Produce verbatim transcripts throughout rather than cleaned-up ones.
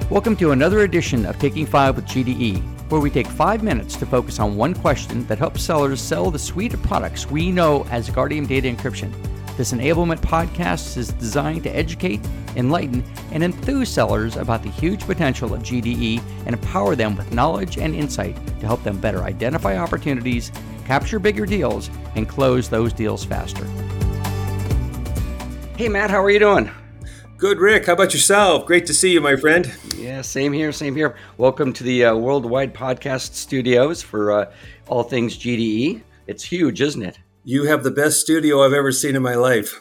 Welcome to another edition of Taking Five with G D E, where we take five minutes to focus on one question that helps sellers sell the suite of products we know as Guardium Data Encryption. This enablement podcast is designed to educate, enlighten, and enthuse sellers about the huge potential of G D E and empower them with knowledge and insight to help them better identify opportunities, capture bigger deals, and close those deals faster. Hey, Matt, how are you doing? Good, Rick. How about yourself? Great to see you, my friend. Yeah, same here, same here. Welcome to the uh, Worldwide Podcast Studios for uh, all things G D E. It's huge, isn't it? You have the best studio I've ever seen in my life.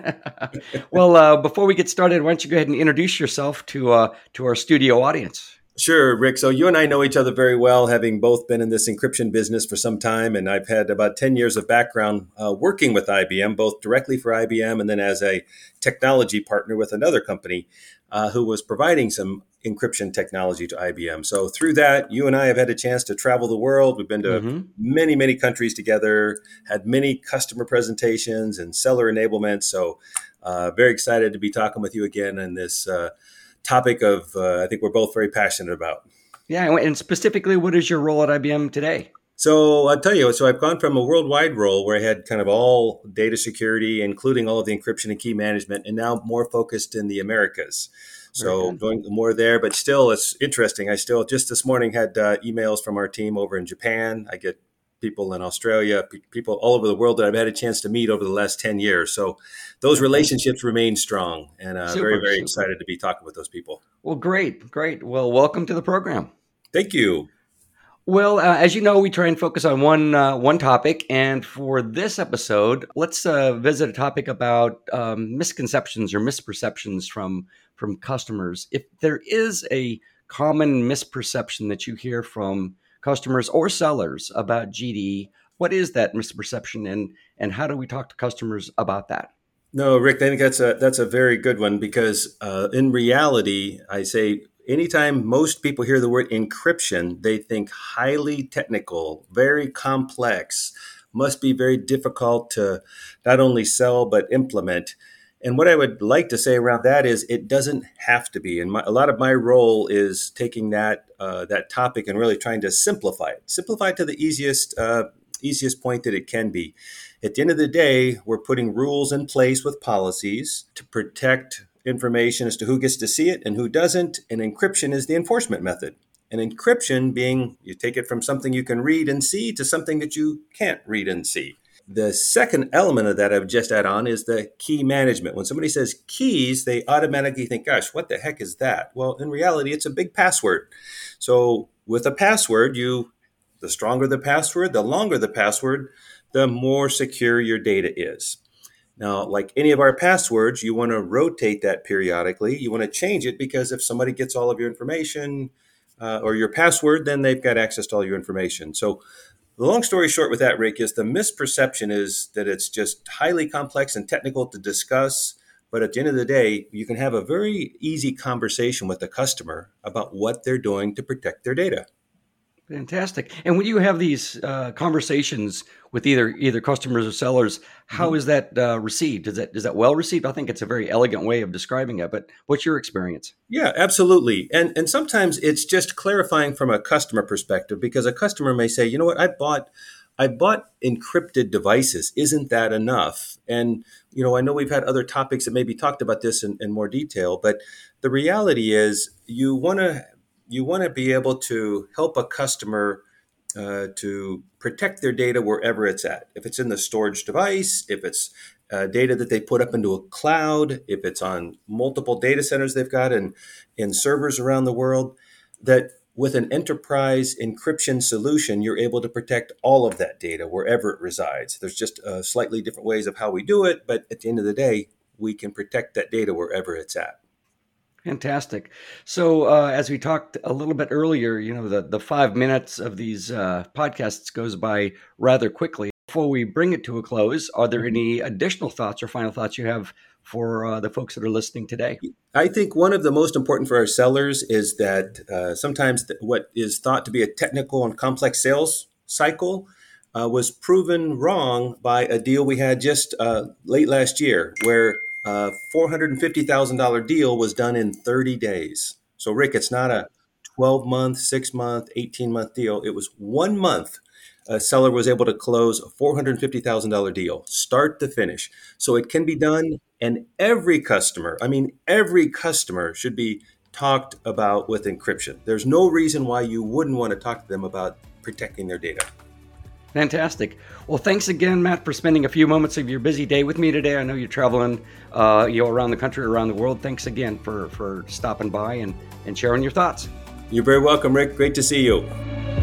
Well, uh, before we get started, why don't you go ahead and introduce yourself to uh, to our studio audience? Sure, Rick. So you and I know each other very well, having both been in this encryption business for some time. And I've had about ten years of background uh, working with I B M, both directly for I B M and then as a technology partner with another company uh, who was providing some encryption technology to I B M. So through that, you and I have had a chance to travel the world. We've been to mm-hmm. many, many countries together, had many customer presentations and seller enablement. So uh, very excited to be talking with you again in this uh, topic of, uh, I think we're both very passionate about. Yeah. And specifically, what is your role at I B M today? So I'll tell you, so I've gone from a worldwide role where I had kind of all data security, including all of the encryption and key management, and now more focused in the Americas. So going more there, but still it's interesting. I still just this morning had uh, emails from our team over in Japan. I get people in Australia, p- people all over the world that I've had a chance to meet over the last ten years. So those relationships remain strong, and uh, super, very, very super. excited to be talking with those people. Well, great, great. Well, welcome to the program. Thank you. Well, uh, as you know, we try and focus on one uh, one topic. And for this episode, let's uh, visit a topic about um, misconceptions or misperceptions from from customers. If there is a common misperception that you hear from customers or sellers about G D E, what is that misperception, and and how do we talk to customers about that? No, Rick, I think that's a that's a very good one because uh, in reality, I say anytime most people hear the word encryption, they think highly technical, very complex, must be very difficult to not only sell but implement. And what I would like to say around that is it doesn't have to be. And my, a lot of my role is taking that uh, that topic and really trying to simplify it, simplify it to the easiest uh, easiest point that it can be. At the end of the day, we're putting rules in place with policies to protect information as to who gets to see it and who doesn't. And encryption is the enforcement method. And encryption being you take it from something you can read and see to something that you can't read and see. The second element of that I would just add on is the key management. When somebody says keys, they automatically think, gosh, what the heck is that? Well, in reality, it's a big password. So with a password, you, the stronger the password, the longer the password, the more secure your data is. Now, like any of our passwords, you want to rotate that periodically. You want to change it because if somebody gets all of your information uh, or your password, then they've got access to all your information. So the long story short with that, Rick, is the misperception is that it's just highly complex and technical to discuss. But at the end of the day, you can have a very easy conversation with the customer about what they're doing to protect their data. Fantastic. And when you have these uh, conversations with either either customers or sellers, how mm-hmm. is that uh, received? Is that is that well received? I think it's a very elegant way of describing it, but what's your experience? Yeah, absolutely. And and sometimes it's just clarifying from a customer perspective, because a customer may say, you know what, I bought I bought encrypted devices. Isn't that enough? And, you know, I know we've had other topics that maybe talked about this in, in more detail, but the reality is you want to You want to be able to help a customer uh, to protect their data wherever it's at. If it's in the storage device, if it's uh, data that they put up into a cloud, if it's on multiple data centers they've got in, in servers around the world, that with an enterprise encryption solution, you're able to protect all of that data wherever it resides. There's just uh, slightly different ways of how we do it, but at the end of the day, we can protect that data wherever it's at. Fantastic. So uh, as we talked a little bit earlier, you know, the, the five minutes of these uh, podcasts goes by rather quickly. Before we bring it to a close, are there any additional thoughts or final thoughts you have for uh, the folks that are listening today? I think one of the most important for our sellers is that uh, sometimes th- what is thought to be a technical and complex sales cycle uh, was proven wrong by a deal we had just uh, late last year where a four hundred fifty thousand dollars deal was done in thirty days. So, Rick, it's not a twelve month, six month, eighteen month deal. It was one month. A seller was able to close a four hundred fifty thousand dollars deal, start to finish. So it can be done. And every customer, I mean, every customer should be talked about with encryption. There's no reason why you wouldn't want to talk to them about protecting their data. Fantastic. Well, thanks again, Matt, for spending a few moments of your busy day with me today. I know you're traveling uh, you know, around the country, around the world. Thanks again for, for stopping by and, and sharing your thoughts. You're very welcome, Rick. Great to see you.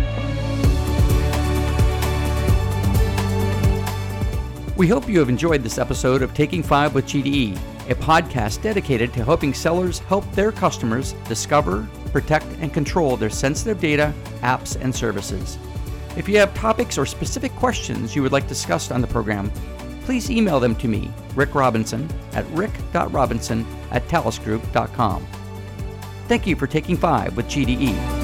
We hope you have enjoyed this episode of Taking Five with G D E, a podcast dedicated to helping sellers help their customers discover, protect, and control their sensitive data, apps, and services. If you have topics or specific questions you would like discussed on the program, please email them to me, Rick Robinson, at rick dot robinson at talis group dot com. Thank you for Taking Five with G D E.